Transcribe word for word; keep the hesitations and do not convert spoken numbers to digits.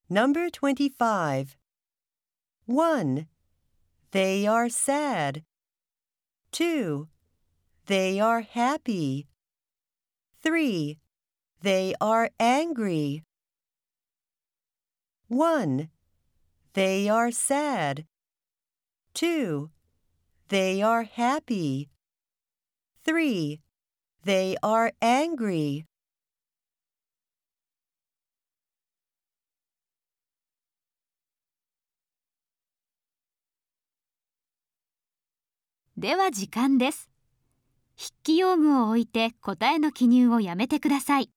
Number twenty-five. one. They are sad. two. They are happy. three. They are angry. one. They are sad. two. They are happy. three. They are angry. では時間です。筆記用具を置いて答えの記入をやめてください。